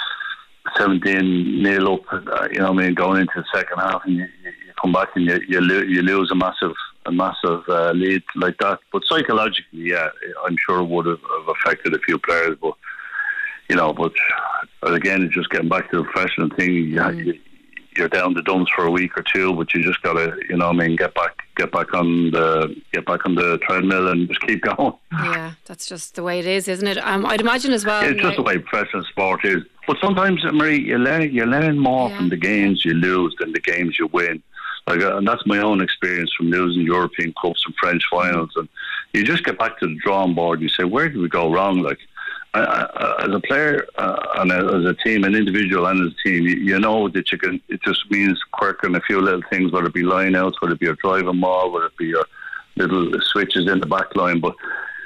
seventeen nil up, uh, you know, I mean, going into the second half, and you, you come back and you you, lo- you lose a massive a massive uh, lead like that. But psychologically, yeah, I'm sure it would have, have affected a few players. But you know, but again, it's just getting back to the professional thing. You, mm. you, You're down the dumps for a week or two, but you just gotta, you know, I mean, get back, get back on the, get back on the treadmill and just keep going. Yeah, that's just the way it is, isn't it? Um, I'd imagine as well. It's just the way professional sport is. But sometimes, Marie, you learn, you learn more yeah. from the games you lose than the games you win. Like, uh, and that's my own experience from losing European Cups and French finals. And you just get back to the drawing board. You say, where did we go wrong? Like, I, I, as a player uh, and as a team, an individual and as a team, you, you know that you can. It just means quirking a few little things, whether it be line outs, whether it be your driving maul, whether it be your little switches in the back line. But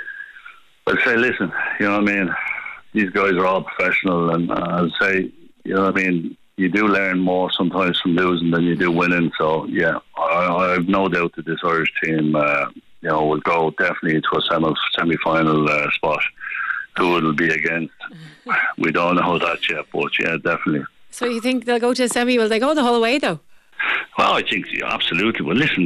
I'd say, listen, you know what I mean? These guys are all professional, and uh, I'd say, you know what I mean? You do learn more sometimes from losing than you do winning. So, yeah, I, I have no doubt that this Irish team, uh, you know, will go definitely into a semi, semi-final uh, spot. Who it'll be against, we don't know that yet, but yeah, definitely. So you think they'll go to a semi? Will they go the whole way, though? Well, I think yeah, absolutely. Well, listen,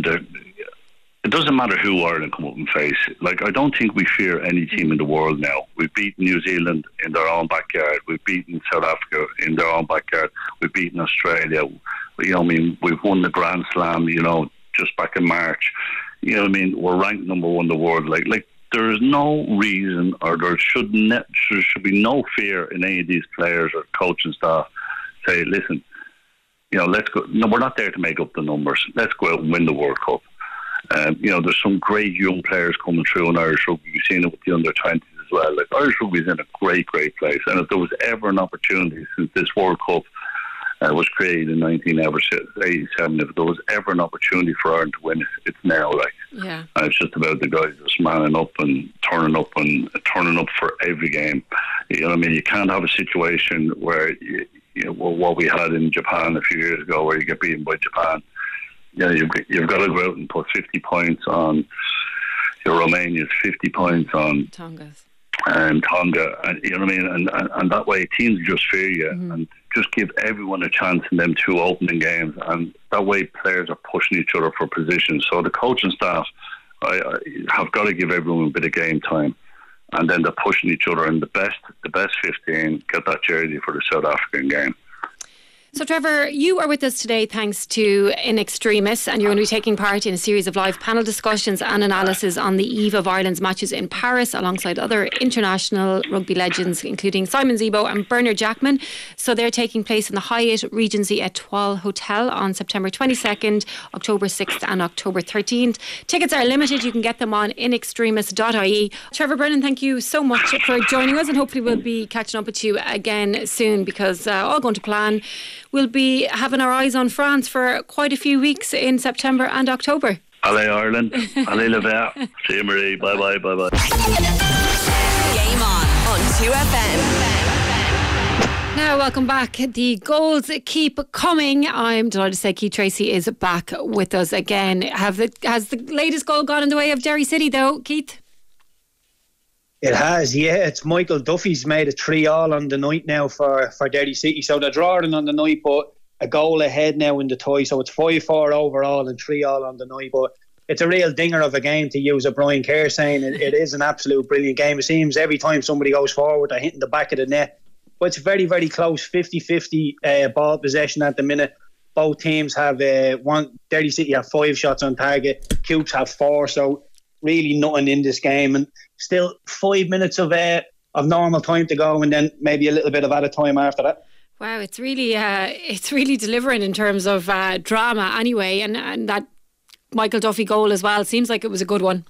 it doesn't matter who Ireland come up and face. Like, I don't think we fear any team in the world now. We've beaten New Zealand in their own backyard. We've beaten South Africa in their own backyard. We've beaten Australia. You know, I mean, we've won the Grand Slam. You know, just back in March. You know, what I mean, we're ranked number one in the world. Like, like. There is no reason, or there should ne- there should be no fear in any of these players or coaching staff. Say, listen, you know, let's go. No, we're not there to make up the numbers. Let's go out and win the World Cup. Um, you know, there's some great young players coming through in Irish rugby. We've seen it with the under twenties as well. Like, Irish rugby is in a great, great place. And if there was ever an opportunity since this World Cup uh, was created in nineteen eighty-seven, if there was ever an opportunity for Ireland to win it, it's now. Like. Yeah. And it's just about the guys just manning up and turning up and turning up for every game. You know what I mean? You can't have a situation where you, you know what we had in Japan a few years ago, where you get beaten by Japan. You know, you've, you've got to go out and put fifty points on your Romanians, fifty points on Tonga's. And Tonga, and you know what I mean, and, and, and that way teams just fear you, mm-hmm. and just give everyone a chance in them two opening games, and that way players are pushing each other for position. So the coaching staff I, I have got to give everyone a bit of game time, and then they're pushing each other, and the best, the best fifteen get that jersey for the South African game. So, Trevor, you are with us today thanks to In Extremis, and you're going to be taking part in a series of live panel discussions and analysis on the eve of Ireland's matches in Paris, alongside other international rugby legends, including Simon Zebo and Bernard Jackman. So they're taking place in the Hyatt Regency Etoile Hotel on September twenty-second, October sixth and October thirteenth. Tickets are limited. You can get them on in extremis dot I E. Trevor Brennan, thank you so much for joining us, and hopefully we'll be catching up with you again soon, because uh, all going to plan. We'll be having our eyes on France for quite a few weeks in September and October. Allez Ireland, allez le vert. See you, Marie. Bye bye, bye bye. Game on on two F M. Now, welcome back. The goals keep coming. I'm delighted to say Keith Tracy is back with us again. Have the, has the latest goal gone in the way of Derry City, though, Keith? It has, yeah. It's Michael Duffy's made a three all on the night now for, for Derry City. So they're drawing on the night, but a goal ahead now in the tie. So it's five four overall and three all on the night. But it's a real dinger of a game, to use a Brian Kerr saying. It, it is an absolute brilliant game. It seems every time somebody goes forward, they're hitting the back of the net. But it's very, very close, fifty-fifty uh, ball possession at the minute. Both teams have uh, one. Derry City have five shots on target. Coops have four. So really nothing in this game, and still five minutes of uh, of normal time to go, and then maybe a little bit of added time after that. Wow, it's really uh, it's really delivering in terms of uh, drama anyway, and, and that Michael Duffy goal as well seems like it was a good one.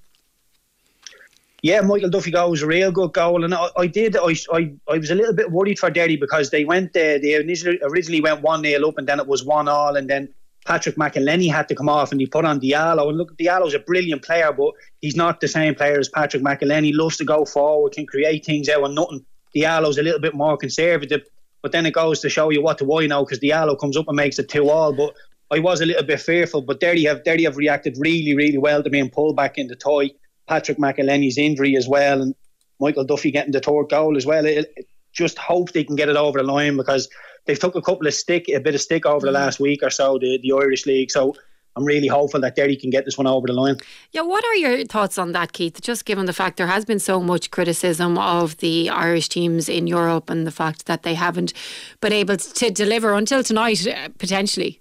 Yeah, Michael Duffy goal was a real good goal, and I, I did. I, I I was a little bit worried for Derry, because they went uh, they initially originally went one nil up, and then it was one all, and then Patrick McElhenney had to come off and he put on Diallo. And look, Diallo's a brilliant player, but he's not the same player as Patrick McElhenney. Loves to go forward, can create things out of nothing. Diallo's a little bit more conservative, but then it goes to show you what do I know, because Diallo comes up and makes it two all. But I was a little bit fearful, but Derry have Derry have reacted really, really well to being pulled back in the tie. Patrick McElhenney's injury as well, and Michael Duffy getting the third goal as well. It, it just hope they can get it over the line, because they've took a couple of stick, a bit of stick over the last week or so, the, the Irish League. So I'm really hopeful that Derry can get this one over the line. Yeah, what are your thoughts on that, Keith? Just given the fact there has been so much criticism of the Irish teams in Europe, and the fact that they haven't been able to deliver until tonight, uh, potentially.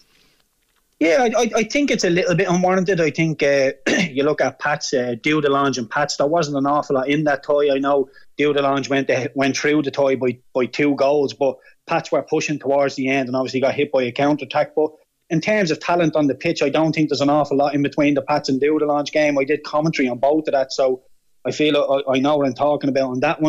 Yeah, I, I think it's a little bit unwarranted. I think uh, you look at Pats, uh, Dudelange and Pats, there wasn't an awful lot in that tie. I know Dudelange went uh, went through the tie by, by two goals, but Pats were pushing towards the end and obviously got hit by a counter-attack. But in terms of talent on the pitch, I don't think there's an awful lot in between the Pats and Dudelange game. I did commentary on both of that, so I feel I, I know what I'm talking about on that one.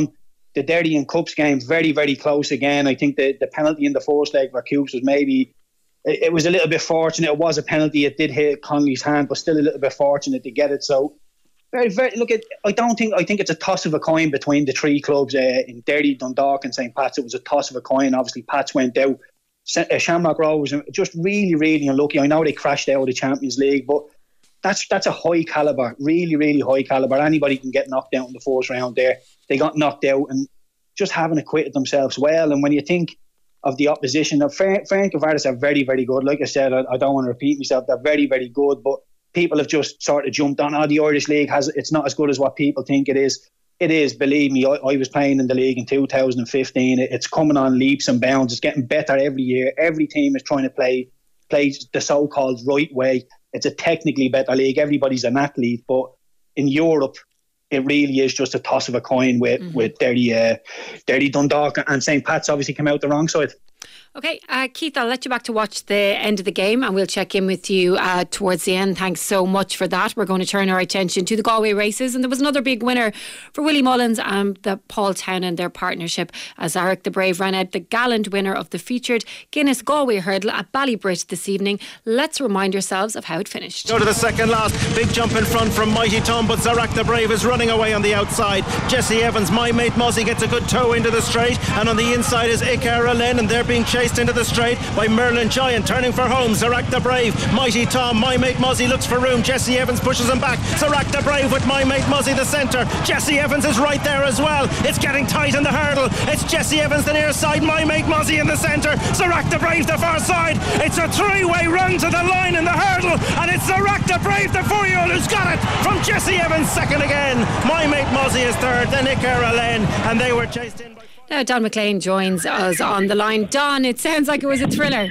the Derry and Cups game, very, very close again. I think the, the penalty in the first leg for Coops was maybe, it, it was a little bit fortunate. It was a penalty. It did hit Connolly's hand, but still a little bit fortunate to get it. So, very, very, look, at, I don't think, I think it's a toss of a coin between the three clubs uh, in Derry, Dundalk and Saint Pat's. It was a toss of a coin. Obviously, Pats went out. Shamrock Road was just really, really unlucky. I know they crashed out of the Champions League, but that's that's a high calibre, really, really high calibre. Anybody can get knocked out in the first round there. They got knocked out and just haven't acquitted themselves well. And when you think of the opposition, of Frank Vardas are very, very good. Like I said, I, I don't want to repeat myself. They're very, very good, but people have just sort of jumped on, oh, the Irish League has it's not as good as what people think it is. It is, believe me. I, I was playing in the league in two thousand fifteen. It, it's coming on leaps and bounds. It's getting better every year. Every team is trying to play play the so-called right way. It's a technically better league. Everybody's an athlete, but in Europe, it really is just a toss of a coin with mm-hmm. with Derry, uh, Derry, Dundalk, and Saint Pat's obviously came out the wrong side. Okay, uh, Keith, I'll let you back to watch the end of the game and we'll check in with you uh, towards the end. Thanks so much for that. We're going to turn our attention to the Galway races, and there was another big winner for Willie Mullins and the Paul Townend, their partnership, as Zarek the Brave ran out the gallant winner of the featured Guinness Galway hurdle at Ballybrit this evening. Let's remind ourselves of how it finished. Go to the second last, big jump in front from Mighty Tom, but Zarek the Brave is running away on the outside. Jesse Evans, my mate Muzzy, gets a good toe into the straight, and on the inside is Ikara Lynn, and they're being chased into the straight by Merlin Giant, turning for home. Zarek the Brave, Mighty Tom, my mate Muzzy looks for room. Jesse Evans pushes him back. Zarek the Brave with my mate Muzzy the centre. Jesse Evans is right there as well. It's getting tight in the hurdle. It's Jesse Evans the near side, my mate Muzzy in the centre. Zarek the Brave the far side. It's a three-way run to the line in the hurdle, and it's Zarek the Brave, the four-year-old, who's got it from Jesse Evans second again. My mate Muzzy is third, then Ikara Lane, and they were chased in by... Now Don McLean joins us on the line. Don, it sounds like it was a thriller.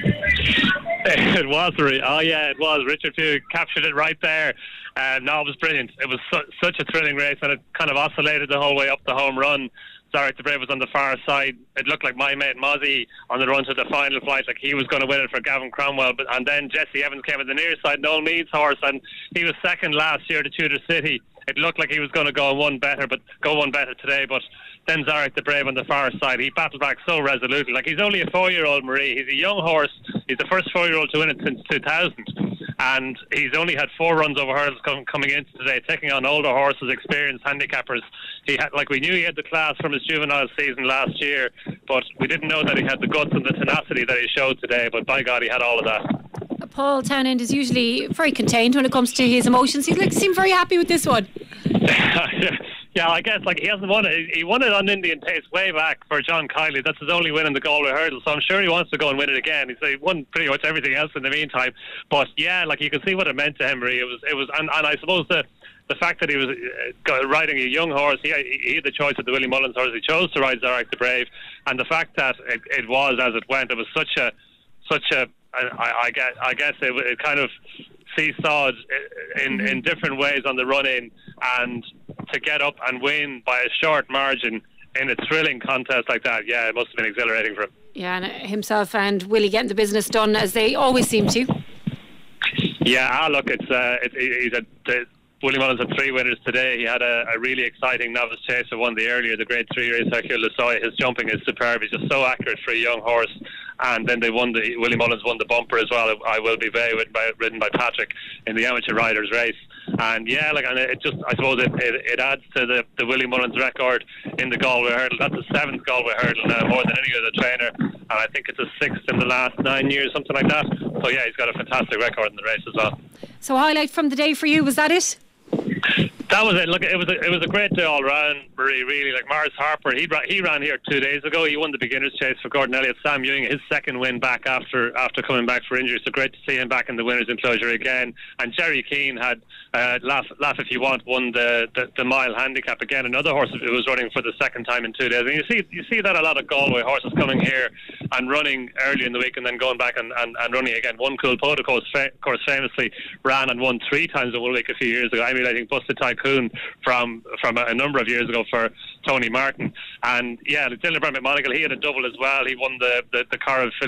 It was, oh yeah, it was. Richard Pugh captured it right there. Uh, no, it was brilliant. It was su- such a thrilling race, and it kind of oscillated the whole way up the home run. Zarek the Brave was on the far side. It looked like my mate Mozzie on the run to the final flight, like he was going to win it for Gavin Cromwell. But and then Jesse Evans came at the near side, Noel Meade's horse, and he was second last year to Tudor City. It looked like he was going to go one better, but go one better today. But then Zarek the Brave on the far side, he battled back so resolutely. Like, he's only a four-year-old, Marie. He's a young horse. He's the first four-year-old to win it since two thousand. And he's only had four runs over hurdles com- coming into today, taking on older horses, experienced handicappers. He had, like, we knew he had the class from his juvenile season last year, but we didn't know that he had the guts and the tenacity that he showed today. But by God, he had all of that. Paul Townend is usually very contained when it comes to his emotions. He like, seemed very happy with this one. Yeah, I guess like he hasn't won it. He won it on Indian Pace way back for John Kiley. That's his only win in the Galway hurdle, so I'm sure he wants to go and win it again. He's he won pretty much everything else in the meantime. But yeah, like you can see what it meant to Henry. It was, it was, and, and I suppose the the fact that he was uh, riding a young horse, he, he had the choice of the Willie Mullins horse. He chose to ride Zarek the Brave, and the fact that it, it was as it went, it was such a, such a. I, I guess, I guess it, it kind of seesawed in, in different ways on the run-in, and to get up and win by a short margin in a thrilling contest like that, yeah, it must have been exhilarating for him. Yeah, and himself and Willie getting the business done as they always seem to. Yeah, ah, look, it's uh, it, he's a. The, Willie Mullins had three winners today. He had a, a really exciting novice chaser, won the earlier, the grade three race, Hercule Lesoy. His jumping is superb. He's just so accurate for a young horse. And then they won the, Willie Mullins won the bumper as well. I Will Be Very, ridden by, ridden by Patrick in the amateur riders race. And yeah, like, and it just, I suppose it, it, it adds to the, the Willie Mullins record in the Galway hurdle. That's the seventh Galway hurdle now, more than any other trainer. And I think it's a sixth in the last nine years, something like that. So yeah, he's got a fantastic record in the race as well. So highlight from the day for you, was that it? That was it. Look, it was a, it was a great day all round, Marie. Really, like Morris Harper, he he ran here two days ago. He won the beginners chase for Gordon Elliott. Sam Ewing, his second win back after after coming back for injury. So great to see him back in the winners' enclosure again. And Jerry Keane had uh, laugh laugh if you want won the, the the mile handicap again. Another horse who was running for the second time in two days. And you see you see that a lot of Galway horses coming here and running early in the week and then going back and, and, and running again. One Cool Pot, of course, fa- of course, famously ran and won three times in one week a few years ago. I mean, I think Busted Tycoon from from a, a number of years ago for Tony Martin. And yeah, Dylan Brown McMonigal, he had a double as well. He won the the, the Corral Fillies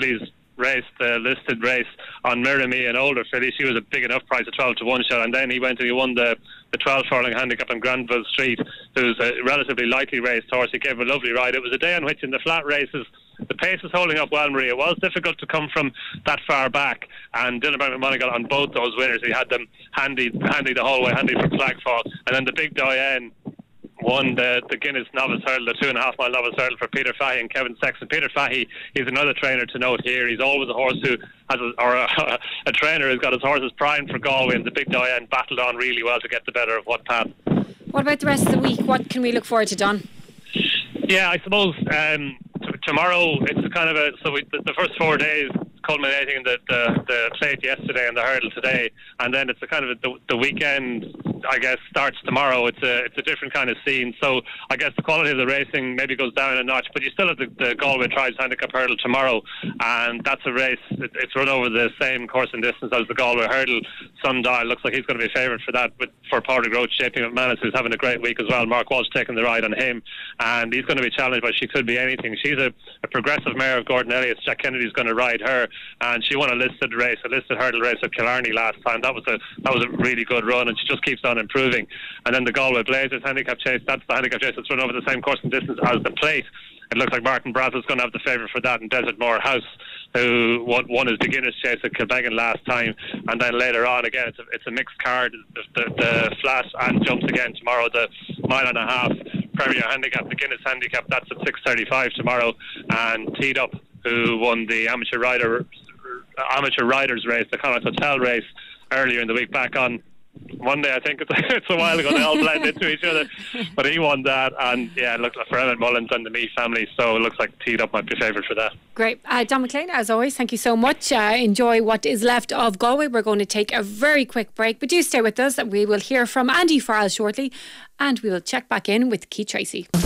race, the listed race on Mirami, an older filly. She was a big enough price, a twelve to one shot, and then he went and he won the the twelve furlong handicap on Granville Street, who's a relatively lightly raced horse. He gave a lovely ride. It was a day on which in the flat races the pace was holding up well, Marie. It was difficult to come from that far back, and Dylan McMonigal on both those winners, he had them handy handy the whole way, handy for Flagfall. And then the big Diane won the, the Guinness Novice Hurdle, the two and a half mile Novice Hurdle for Peter Fahey and Kevin Sexton. Peter Fahey is another trainer to note here. He's always a horse who has a, or a, a trainer who's got his horses primed for Galway, and the big Diane battled on really well to get the better of what Pat. What about the rest of the week? What can we look forward to, Don? Yeah, I suppose um, t- tomorrow it's kind of a so we, the, the first four days culminating in the, the, the plate yesterday and the hurdle today, and then it's a kind of a, the, the weekend, I guess, starts tomorrow. It's a it's a different kind of scene. So I guess the quality of the racing maybe goes down a notch, but you still have the, the Galway Tribes Handicap Hurdle tomorrow, and that's a race. It, it's run over the same course and distance as the Galway Hurdle. Sundial looks like he's going to be favoured for that, but for Paul de Groat shaping up Manus, who's having a great week as well. Mark Walsh taking the ride on him, and he's going to be challenged by She Could Be Anything. She's a, a progressive mare of Gordon Elliott's. Jack Kennedy's going to ride her, and she won a listed race, a listed hurdle race at Killarney last time. That was a that was a really good run, and she just keeps on improving. And then the Galway Blazers handicap chase, that's the handicap chase that's run over the same course and distance as the plate. It looks like Martin Brazel's going to have the favourite for that, and Desert Moor House, who won, won his beginner's chase at Kilbeggan last time. And then later on, again, it's a, it's a mixed card. The, the, the flat and jumps again tomorrow. The mile and a half Premier Handicap, the Guinness Handicap, that's at six thirty-five tomorrow. And Teed Up, who won the amateur rider amateur riders race, the Connacht Hotel race earlier in the week, back on Monday, I think. It's, it's a while ago. They all blend into each other, but he won that, and yeah, it looked like for Emmett Mullins and the Meath family, so it looks like Teed Up might be favoured for that. Great. uh, Don McLean, as always, thank you so much. Uh, enjoy what is left of Galway. We're going to take a very quick break, but do stay with us. We will hear from Andy Farrell shortly, and we will check back in with Keith Tracy. Game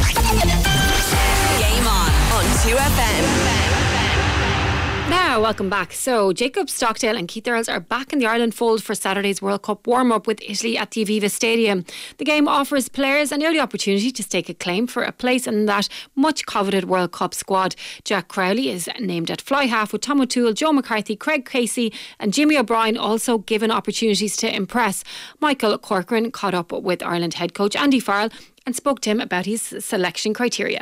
on on two F M. Now, welcome back. So, Jacob Stockdale and Keith Earls are back in the Ireland fold for Saturday's World Cup warm-up with Italy at the Aviva Stadium. The game offers players an early opportunity to stake a claim for a place in that much-coveted World Cup squad. Jack Crowley is named at fly-half, with Tom O'Toole, Joe McCarthy, Craig Casey and Jimmy O'Brien also given opportunities to impress. Michael Corcoran caught up with Ireland head coach Andy Farrell and spoke to him about his selection criteria.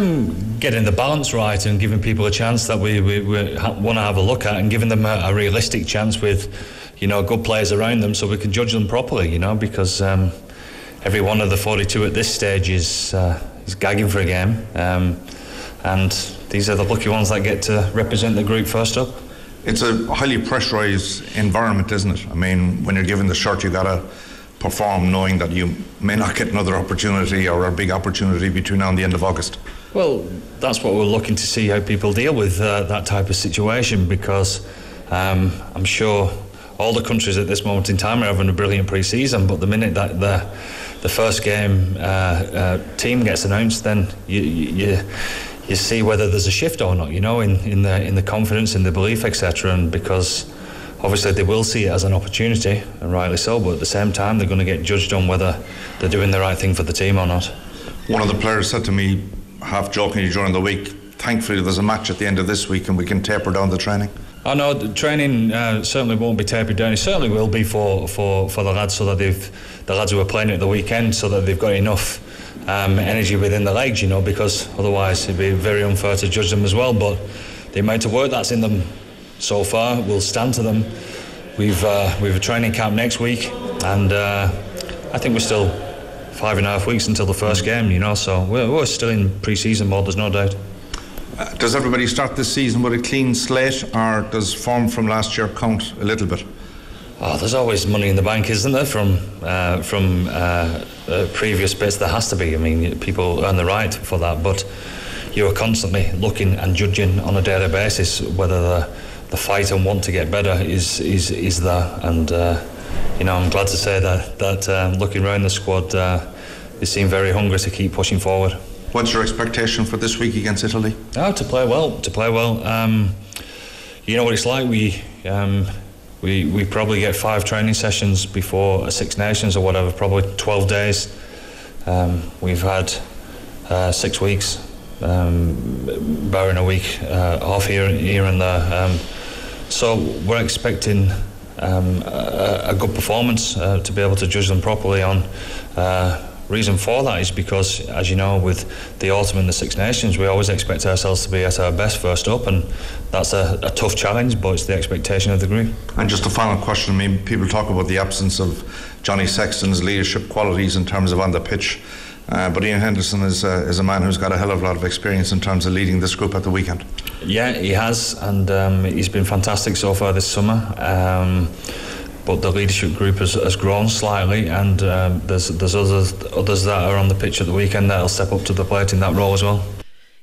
Um, getting the balance right and giving people a chance that we, we, we ha- want to have a look at, and giving them a, a realistic chance with, you know, good players around them, so we can judge them properly, you know, because um, every one of the forty-two at this stage is uh, is gagging for a game, um, and these are the lucky ones that get to represent the group first up. It's a highly pressurised environment, isn't it? I mean, when you're given the shirt, you got to perform knowing that you may not get another opportunity or a big opportunity between now and the end of August. Well, that's what we're looking to see, how people deal with uh, that type of situation, because um, I'm sure all the countries at this moment in time are having a brilliant pre-season, but the minute that the the first game uh, uh, team gets announced, then you, you you see whether there's a shift or not, you know, in, in the in the confidence, in the belief, et cetera. And because obviously they will see it as an opportunity, and rightly so, but at the same time they're going to get judged on whether they're doing the right thing for the team or not. One of the players said to me, half jokingly during the week, thankfully there's a match at the end of this week and we can taper down the training. Oh no, the training uh, certainly won't be tapered down. It certainly will be for, for, for the lads, so that they've the lads who are playing at the weekend, so that they've got enough um, energy within the legs, you know, because otherwise it'd be very unfair to judge them as well. But the amount of work that's in them so far will stand to them. We've uh, we've a training camp next week, and uh, I think we're still five and a half weeks until the first game, you know, so we're, we're still in pre-season mode, there's no doubt. Uh, does everybody start this season with a clean slate, or does form from last year count a little bit? Oh, there's always money in the bank, isn't there, from uh, from uh, uh, previous bits. There has to be. I mean, people earn the right for that, but you are constantly looking and judging on a daily basis whether the the fight and want to get better is is is there. And uh, you know, I'm glad to say that that uh, looking around the squad, uh, they seem very hungry to keep pushing forward. What's your expectation for this week against Italy? Oh, to play well, to play well. Um, you know what it's like. We um, we we probably get five training sessions before a Six Nations or whatever, probably twelve days. Um, we've had uh, six weeks um, barring a week uh, off here, here and there. Um, so we're expecting um, a, a good performance uh, to be able to judge them properly on. Uh, reason for that is because, as you know, with the autumn and the Six Nations, we always expect ourselves to be at our best first up, and that's a, a tough challenge, but it's the expectation of the group. And just a final question, I mean, people talk about the absence of Johnny Sexton's leadership qualities in terms of on the pitch, uh, but Ian Henderson is, uh, is a man who's got a hell of a lot of experience in terms of leading this group at the weekend. Yeah, he has, and um, he's been fantastic so far this summer. Um, But the leadership group has, has grown slightly, and um, there's there's others others that are on the pitch at the weekend that'll step up to the plate in that role as well.